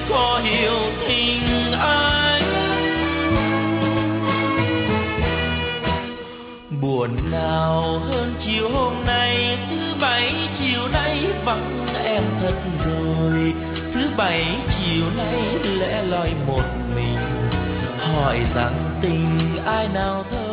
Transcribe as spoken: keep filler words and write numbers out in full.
có hiểu tình anh. Buồn nào hơn chiều hôm nay, thứ bảy chiều nay vắng em thật rồi. Thứ bảy chiều nay lẻ loi một mình, hỏi rằng tình ai nào thơ